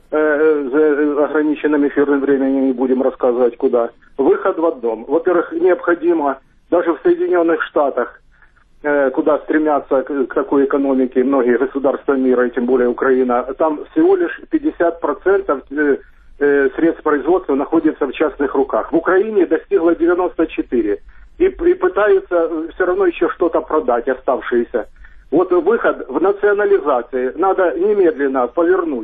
За ограниченным эфирным временем не будем рассказывать куда. Выход в одном. Во-первых, необходимо даже в Соединенных Штатах, куда стремятся к такой экономике многие государства мира, и тем более Украина, там всего лишь 50% средств производства находится в частных руках. В Украине достигло 94%. И пытаются все равно еще что-то продать, оставшиеся. Вот выход в национализации. Надо немедленно повернуть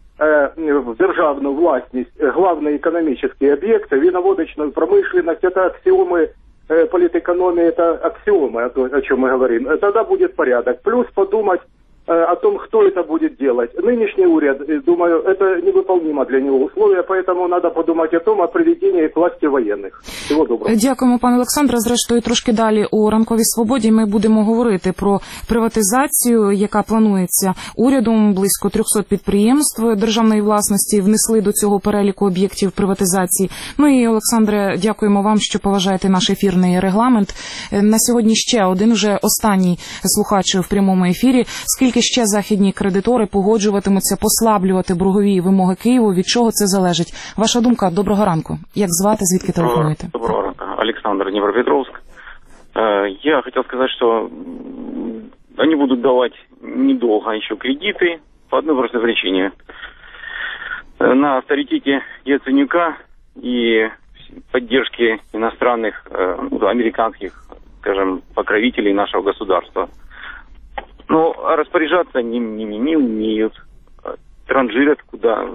в державную властность главные экономические объекты, виноводочную промышленность, это аксиомы политэкономии, это аксиомы, о чем мы говорим. Тогда будет порядок. Плюс подумать о том, кто это будет делать. Нынешний уряд, думаю, это невыполнимо для него условия, поэтому надо подумать о приведении к власти воєнних. Всього доброго. Дякуємо, пане Олександре. Зрештою, трошки далі у «Ранковій свободі» ми будемо говорити про приватизацію, яка планується урядом. Близько 300 підприємств державної власності внесли до цього переліку об'єктів приватизації. Ну і, Олександре, дякуємо вам, що поважаєте наш ефірний регламент. На сьогодні ще один, вже останній слухач в прямому ефірі. Скільки ще західні кредитори погоджуватимуться послаблювати боргові вимоги Києву, від чого це залежить? Ваша думка, доброго ранку. Як звати, звідки телефонуєте? Доброго ранку. Александр, Днепропетровск. Я хотел сказать, что они будут давать недолго еще кредиты по одной простой причине. На авторитете Яценюка и поддержки иностранных, американских, скажем, покровителей нашего государства. Но распоряжаться не умеют, транжирят куда,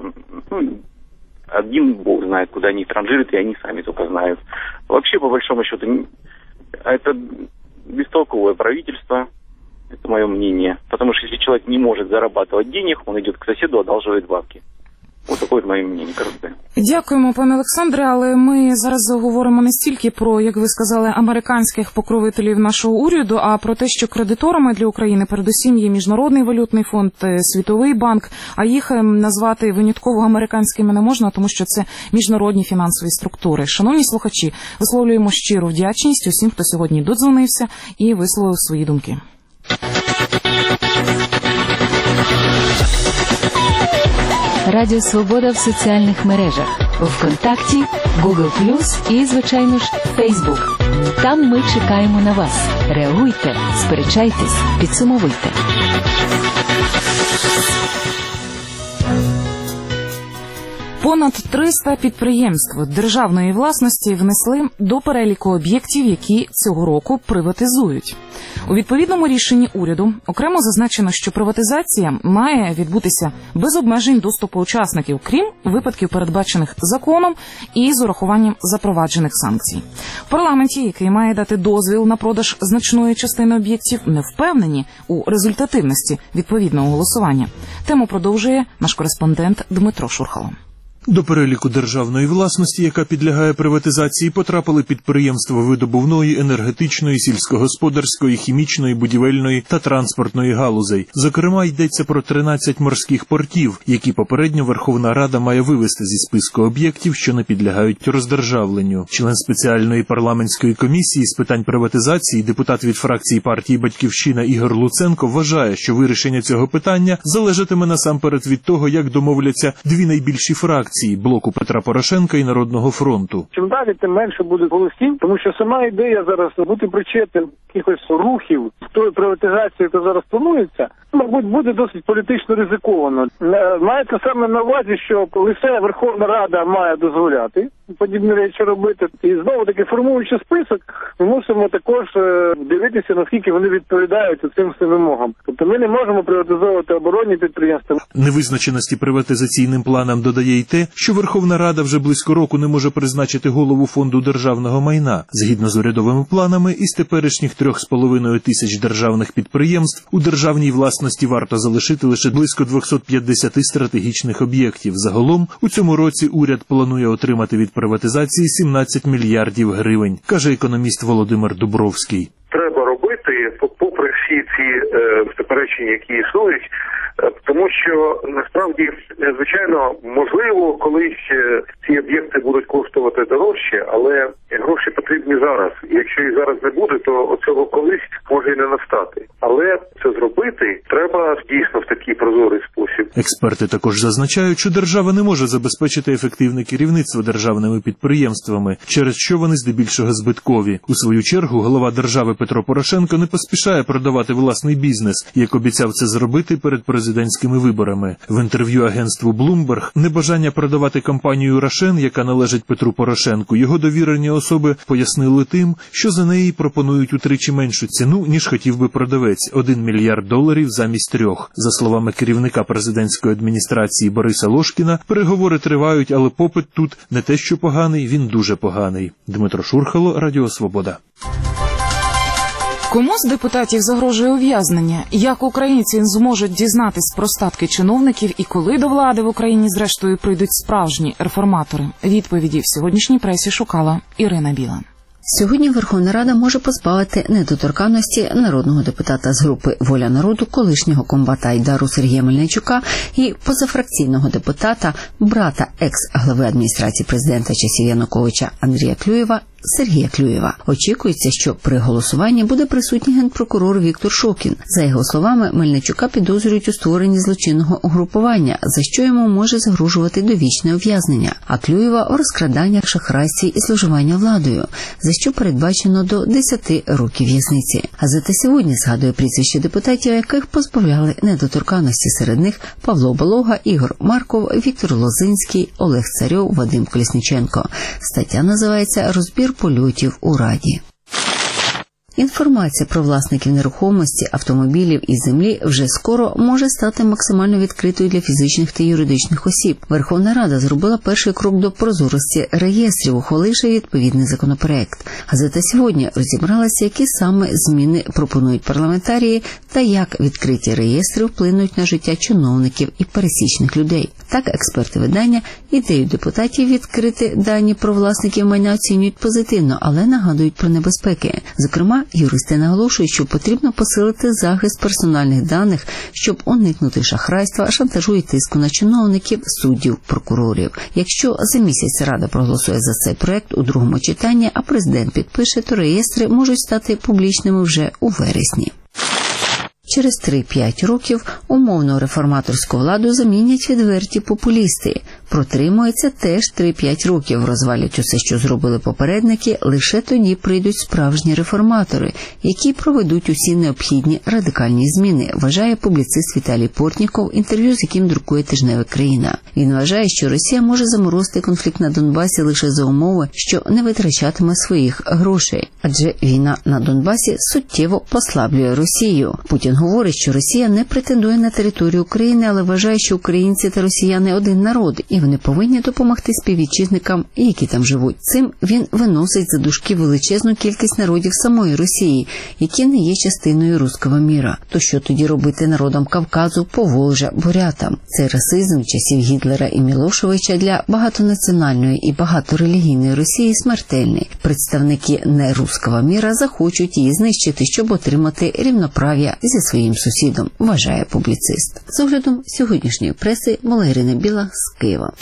один бог знает, куда они транжирят, и они сами только знают. Вообще, по большому счету, это бестолковое правительство, это мое мнение. Потому что если человек не может зарабатывать денег, он идет к соседу, одалживает бабки. Ось таке моє мнення, коротко. Дякуємо, пане Олександре, але ми зараз говоримо не стільки про, як ви сказали, американських покровителів нашого уряду, а про те, що кредиторами для України передусім є Міжнародний валютний фонд, Світовий банк, а їх назвати винятково американськими не можна, тому що це міжнародні фінансові структури. Шановні слухачі, висловлюємо щиру вдячність усім, хто сьогодні додзвонився і висловив свої думки. Радіо Свобода в соціальних мережах. ВКонтакті, Google+, і, звичайно ж, Facebook. Там ми чекаємо на вас. Реагуйте, сперечайтесь, підсумовуйте. Понад 300 підприємств державної власності внесли до переліку об'єктів, які цього року приватизують. У відповідному рішенні уряду окремо зазначено, що приватизація має відбутися без обмежень доступу учасників, крім випадків, передбачених законом і з урахуванням запроваджених санкцій. В парламенті, який має дати дозвіл на продаж значної частини об'єктів, не впевнені у результативності відповідного голосування. Тему продовжує наш кореспондент Дмитро Шурхало. До переліку державної власності, яка підлягає приватизації, потрапили підприємства видобувної, енергетичної, сільськогосподарської, хімічної, будівельної та транспортної галузей. Зокрема, йдеться про 13 морських портів, які попередньо Верховна Рада має вивести зі списку об'єктів, що не підлягають роздержавленню. Член спеціальної парламентської комісії з питань приватизації, депутат від фракції партії «Батьківщина» Ігор Луценко вважає, що вирішення цього питання залежатиме насамперед від того, як домовляться дві найбільші фракції – блоку Петра Порошенка і Народного фронту. Чим далі, тим менше буде голосів, тому що сама ідея зараз бути причетним якихось рухів в той приватизації, яка зараз планується, мабуть, буде досить політично ризиковано. Мається саме на увазі, що лише Верховна Рада має дозволяти подібні речі робити. І знову-таки, формуючи список, ми мусимо також дивитися, наскільки вони відповідають цим всім вимогам. Тобто ми не можемо приватизовувати оборонні підприємства. Невизначеності приватизаційним планам додає й те, що Верховна Рада вже близько року не може призначити голову фонду державного майна. Згідно з урядовими планами, із теперішніх 3,5 тисяч державних підприємств у державній власності варто залишити лише близько 250 стратегічних об'єктів. Загалом, у цьому році уряд планує отримати від приватизації 17 мільярдів гривень, каже економіст Володимир Дубровський. Треба робити, попри всі ці заперечення, які існують, тому що насправді, звичайно, можливо, колись ці об'єкти будуть коштувати дорожче, але гроші потрібні зараз. І якщо їх зараз не буде, то оцього колись може і не настати. Але це зробити треба дійсно в такий прозорий спосіб. Експерти також зазначають, що держава не може забезпечити ефективне керівництво державними підприємствами, через що вони здебільшого збиткові. У свою чергу, голова держави Петро Порошенко не поспішає продавати власний бізнес, як обіцяв це зробити перед президентськими виборами. В інтерв'ю агентству Bloomberg небажання продавати компанію «Рошен», яка належить Петру Порошенку, його довірені особи пояснили тим, що за неї пропонують утричі меншу ціну, ніж хотів би продавець – $1 мільярд замість 3. За словами керівника президентської адміністрації Бориса Лошкіна, переговори тривають, але попит тут не те, що поганий, він дуже поганий. Дмитро Шурхало, Радіо Свобода. Кому з депутатів загрожує ув'язнення? Як українці зможуть дізнатись про статки чиновників і коли до влади в Україні зрештою прийдуть справжні реформатори? Відповіді в сьогоднішній пресі шукала Ірина Біла. Сьогодні Верховна Рада може позбавити недоторканності народного депутата з групи «Воля народу», колишнього комбата Айдару Сергія Мельничука і позафракційного депутата, брата екс-глави адміністрації президента часів Януковича Андрія Клюєва, Сергія Клюєва. Очікується, що при голосуванні буде присутній генпрокурор Віктор Шокін. За його словами, Мельничука підозрюють у створенні злочинного угрупування, за що йому може загрожувати довічне ув'язнення, а Клюєва – у розкраданнях, шахрайстві і зловживання владою, за що передбачено до 10 років в'язниці. Газета «Сьогодні» згадує прізвища депутатів, яких позбавляли недоторканності. Серед них Павло Балога, Ігор Марков, Віктор Лозинський, Олег Царьов, Вадим Колісніченко. Стаття називається «Розбір польотів у Раді». Інформація про власників нерухомості, автомобілів і землі вже скоро може стати максимально відкритою для фізичних та юридичних осіб. Верховна Рада зробила перший крок до прозорості реєстрів, ухваливши відповідний законопроект. Газета «Сьогодні» розібралася, які саме зміни пропонують парламентарії та як відкриті реєстри вплинуть на життя чиновників і пересічних людей. Так, експерти видання ідею депутатів відкрити дані про власників майна оцінюють позитивно, але нагадують про небезпеки. Зокрема, юристи наголошують, що потрібно посилити захист персональних даних, щоб уникнути шахрайства, шантажу і тиску на чиновників, суддів, прокурорів. Якщо за місяць Рада проголосує за цей проект у другому читанні, а президент підпише, то реєстри можуть стати публічними вже у вересні. Через 3-5 років умовно реформаторську владу замінять відверті популісти. Протримується теж 3-5 років, розвалять усе, що зробили попередники, лише тоді прийдуть справжні реформатори, які проведуть усі необхідні радикальні зміни, вважає публіцист Віталій Портніков, інтерв'ю з яким друкує тижневик «Країна». Він вважає, що Росія може заморозити конфлікт на Донбасі лише за умови, що не витрачатиме своїх грошей, адже війна на Донбасі суттєво послаблює Росію. Путін говорить, що Росія не претендує на територію України, але вважає, що українці та росіяни один народ, і вони повинні допомогти співвітчизникам, які там живуть. Цим він виносить за дужки величезну кількість народів самої Росії, які не є частиною руського міра. То що тоді робити народам Кавказу, Поволжя, бурятам? Цей расизм часів Гітлера і Мілошевича для багатонаціональної і багаторелігійної Росії смертельний. Представники неруського міра захочуть її знищити, щоб отримати рівноправ'я зі своїм сусідом, вважає публіцист. З оглядом сьогоднішньої преси була Ірина Біла з Києва.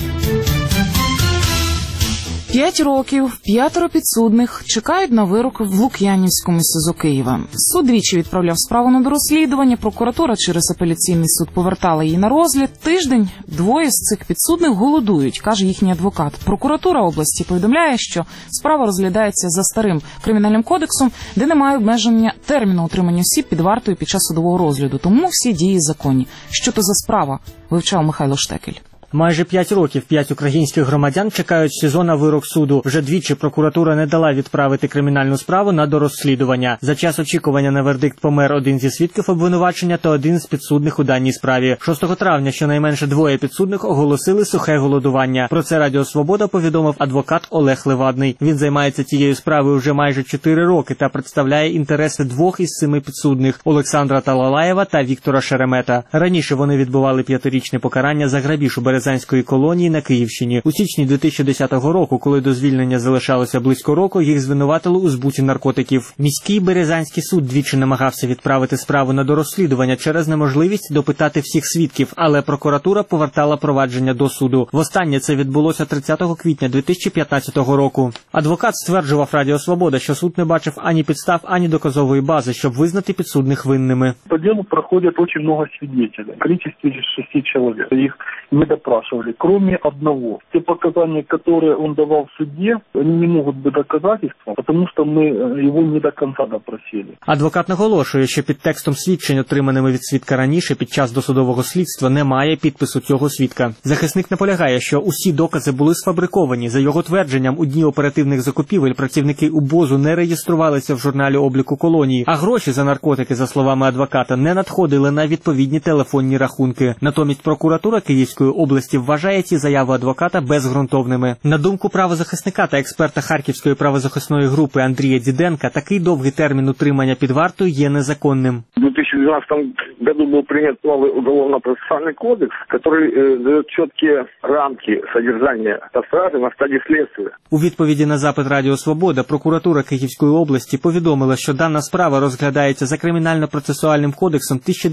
5 років 5 підсудних чекають на вирок в Лук'янівському СИЗО Києва. Суд двічі відправляв справу на дорозслідування, прокуратура через апеляційний суд повертала її на розгляд. Тиждень 2 з цих підсудних голодують, каже їхній адвокат. Прокуратура області повідомляє, що справа розглядається за старим кримінальним кодексом, де немає обмеження терміну утримання осіб під вартою під час судового розгляду, тому всі дії законні. Що то за справа, вивчав Михайло Штекель. Майже 5 років 5 українських громадян чекають в СІЗО на вирок суду. Вже двічі прокуратура не дала відправити кримінальну справу на дорозслідування. За час очікування на вердикт помер один зі свідків обвинувачення та один з підсудних у даній справі. 6 травня щонайменше 2 підсудних оголосили сухе голодування. Про це Радіо Свобода повідомив адвокат Олег Левадний. Він займається цією справою вже майже 4 роки та представляє інтереси 2 із 7 підсудних – Олександра Талалаєва та Віктора Шеремета. Раніше вони відбували 5-річне покарання за грабіж у Березанської колонії на Київщині. У січні 2010 року, коли до звільнення залишалося близько року, їх звинуватили у збуті наркотиків. Міський Березанський суд двічі намагався відправити справу на дорозслідування через неможливість допитати всіх свідків, але прокуратура повертала провадження до суду. Востаннє це відбулося 30 квітня 2015 року. Адвокат стверджував Радіо Свобода, що суд не бачив ані підстав, ані доказової бази, щоб визнати підсудних винними. По делу проходит очень много свидетелей. В количестве 6 человек. Их не допрашивали, кроме одного. Те показания, которые он давал в суде, они не могут быть доказательством, потому что мы его не до конца допросили. Адвокат наголошує, що під текстом свідчень, отриманими від свідка раніше під час досудового слідства, немає підпису цього свідка. Захисник наполягає, що усі докази були сфабриковані. За його твердженням, у дні оперативних закупівель працівники УБОЗу не реєструвалися в журналі обліку колонії, а гроші за наркотики, за словами адвоката, не надходили на відповідні телефонні рахунки. Натомість прокуратура Київської області вважає ці заяви адвоката безґрунтовними. На думку правозахисника та експерта Харківської правозахисної групи Андрія Діденка, такий довгий термін утримання під вартою є незаконним. В 2012 году был принят новый уголовно-процессуальный кодекс, который дает четкие рамки содержания стражи на стадии следствия. У відповіді на запит Радіо Свобода прокуратура Київської області повідомила, що дана справа розглядається за кримінально-процесуальним кодексом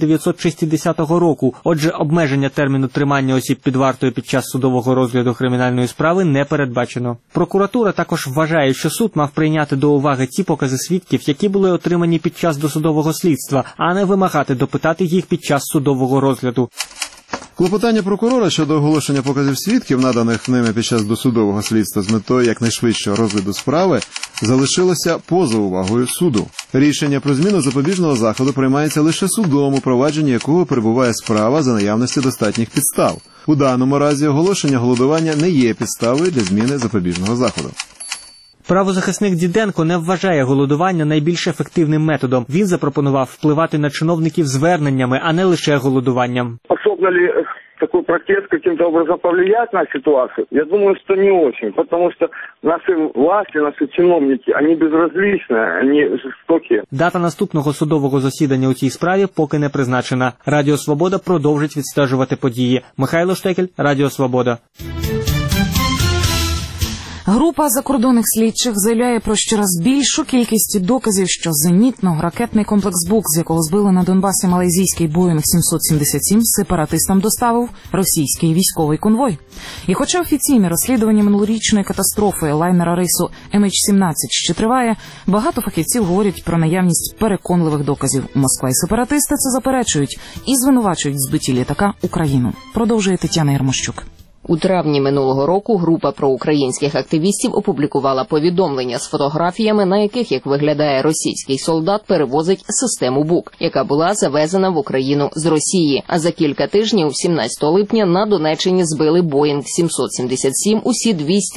1960 року. Отже, обмеження терміну тримання осіб під вартою під час судового розгляду кримінальної справи не передбачено. Прокуратура також вважає, що суд мав прийняти до уваги ті покази свідків, які були отримані під час досудового слідства, а не вимагати допитати їх під час судового розгляду. Клопотання прокурора щодо оголошення показів свідків, наданих ними під час досудового слідства з метою якнайшвидшого розгляду справи, залишилося поза увагою суду. Рішення про зміну запобіжного заходу приймається лише судом, у провадженні якого перебуває справа за наявності достатніх підстав. У даному разі оголошення голодування не є підставою для зміни запобіжного заходу. Правозахисник Діденко не вважає голодування найбільш ефективним методом. Він запропонував впливати на чиновників зверненнями, а не лише голодуванням. Способна ли такой протест каким-то образом повлиять на ситуацию? Я думаю, что не очень, потому что наши власти, наши чиновники, они безразличны, они жестокі. Дата наступного судового засідання у цій справі поки не призначена. Радіо Свобода продовжить відстежувати події. Михайло Штекель, Радіо Свобода. Група закордонних слідчих заявляє про щораз більшу кількість доказів, що зенітно-ракетний комплекс «Бук», з якого збили на Донбасі малайзійський Боїнг 777, сепаратистам доставив російський військовий конвой. І хоча офіційне розслідування минулорічної катастрофи лайнера рейсу MH17 ще триває, багато фахівців говорять про наявність переконливих доказів. Москва і сепаратисти це заперечують і звинувачують в збитті літака Україну. Продовжує Тетяна Ярмощук. У травні минулого року група проукраїнських активістів опублікувала повідомлення з фотографіями, на яких, як виглядає, російський солдат перевозить систему «Бук», яка була завезена в Україну з Росії. А за кілька тижнів, 17 липня, на Донеччині збили Боїнг 777, усі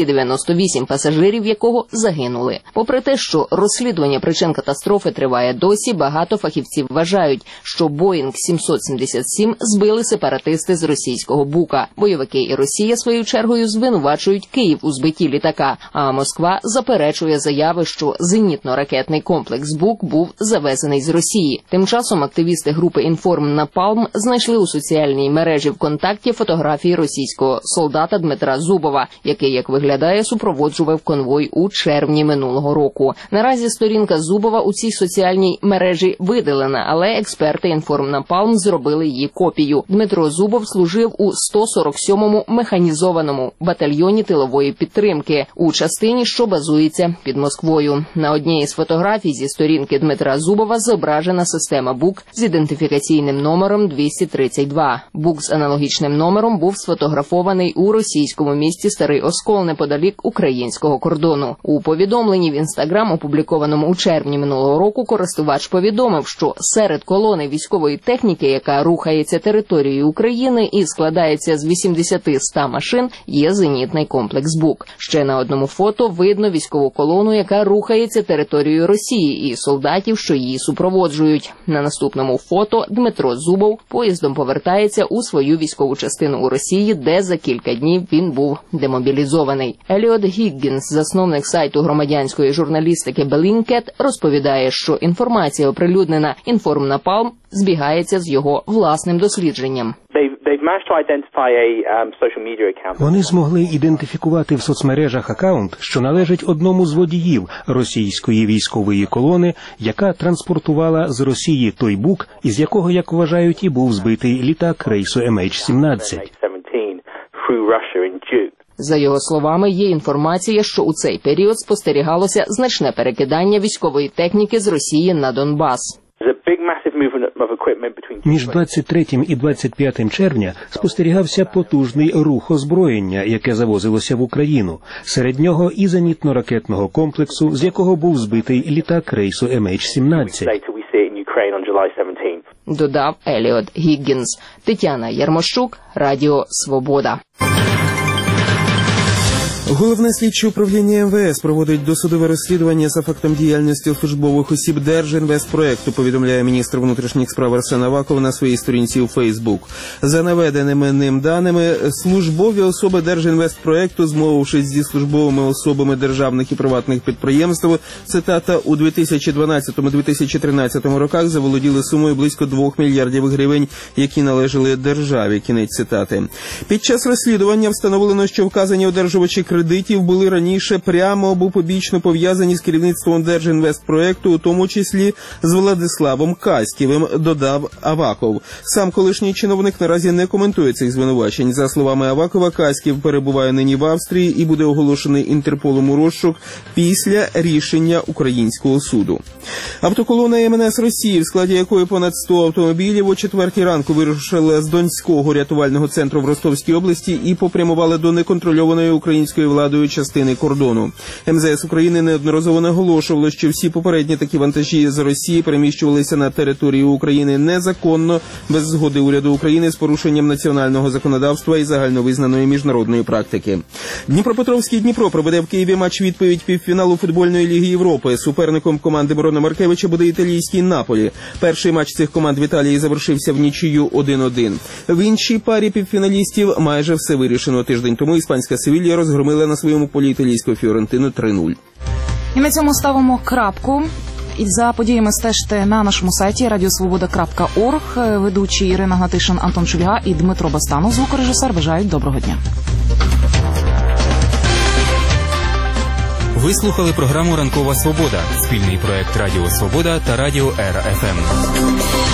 298 пасажирів якого загинули. Попри те, що розслідування причин катастрофи триває досі, багато фахівців вважають, що Боїнг 777 збили сепаратисти з російського «Бука». Бойовики і Росія своєю чергою звинувачують Київ у збитті літака, а Москва заперечує заяви, що зенітно-ракетний комплекс «Бук» був завезений з Росії. Тим часом активісти групи «Інформ Напалм» знайшли у соціальній мережі ВКонтакті фотографії російського солдата Дмитра Зубова, який, як виглядає, супроводжував конвой у червні минулого року. Наразі сторінка Зубова у цій соціальній мережі видалена, але експерти «Інформ Напалм» зробили її копію. Дмитро Зубов служив у 147-му механізованому батальйоні тилової підтримки у частині, що базується під Москвою. На одній із фотографій зі сторінки Дмитра Зубова зображена система «Бук» з ідентифікаційним номером 232. «Бук» з аналогічним номером був сфотографований у російському місті Старий Оскол неподалік українського кордону. У повідомленні в Інстаграм, опублікованому у червні минулого року, користувач повідомив, що серед колони військової техніки, яка рухається територією України і складається з 80-100 машин, є зенітний комплекс «Бук». Ще на одному фото видно військову колону, яка рухається територією Росії, і солдатів, що її супроводжують. На наступному фото Дмитро Зубов поїздом повертається у свою військову частину у Росії, де за кілька днів він був демобілізований. Еліот Гіггінс, засновник сайту громадянської журналістики Bellingcat, розповідає, що інформація, оприлюднена «Інформ Напалм», збігається з його власним дослідженням. Вони змогли ідентифікувати в соцмережах акаунт, що належить одному з водіїв російської військової колони, яка транспортувала з Росії той «Бук», із якого, як вважають, і був збитий літак рейсу MH17. За його словами, є інформація, що у цей період спостерігалося значне перекидання військової техніки з Росії на Донбас. Між 23 і 25 червня спостерігався потужний рух озброєння, яке завозилося в Україну. Серед нього і зенітно-ракетного комплексу, з якого був збитий літак рейсу MH17. Додав Еліот Гіггінс. Тетяна Ярмощук, Радіо Свобода. Головне слідче управління МВС проводить досудове розслідування за фактом діяльності службових осіб Держінвестпроекту, повідомляє міністр внутрішніх справ Арсен Аваков на своїй сторінці у Фейсбук. За наведеними ним даними, службові особи Держінвестпроекту, змовившись зі службовими особами державних і приватних підприємств, цитата, у 2012-2013 роках заволоділи сумою близько 2 мільярдів гривень, які належали державі. Кінець цитати. Під час розслідування встановлено, що вказані одержувачі кредитів були раніше прямо або побічно пов'язані з керівництвом Держінвестпроекту, у тому числі з Владиславом Каськівим, додав Аваков. Сам колишній чиновник наразі не коментує цих звинувачень. За словами Авакова, Каськів перебуває нині в Австрії і буде оголошений Інтерполом у розшук після рішення українського суду. Автоколона МНС Росії, в складі якої понад 100 автомобілів, о 4-й ранку вирушила з Донського рятувального центру в Ростовській області і попрямували до неконтрольованої українською владою частини кордону. МЗС України неодноразово наголошувало, що всі попередні такі вантажі з Росії переміщувалися на територію України незаконно, без згоди уряду України, з порушенням національного законодавства і загальновизнаної міжнародної практики. Дніпропетровський «Дніпро» проведе в Києві матч-відповідь півфіналу футбольної Ліги Європи. Суперником команди Борона Маркевича буде італійський «Наполі». Перший матч цих команд в Італії завершився в нічию 1-1. В іншій парі півфіналістів майже все вирішено. Тиждень тому іспанська «Севілья» розгромила на своєму полі італійську «Фіорентину» 3-0. І на цьому ставимо крапку. І за подіями стежте на нашому сайті radiosvoboda.org. Ведучі Ірина Гнатишин, Антон Шульга і Дмитро Бастанов, звукорежисер, бажають доброго дня. Ви слухали програму «Ранкова Свобода» – спільний проект Радіо Свобода та Радіо РФМ.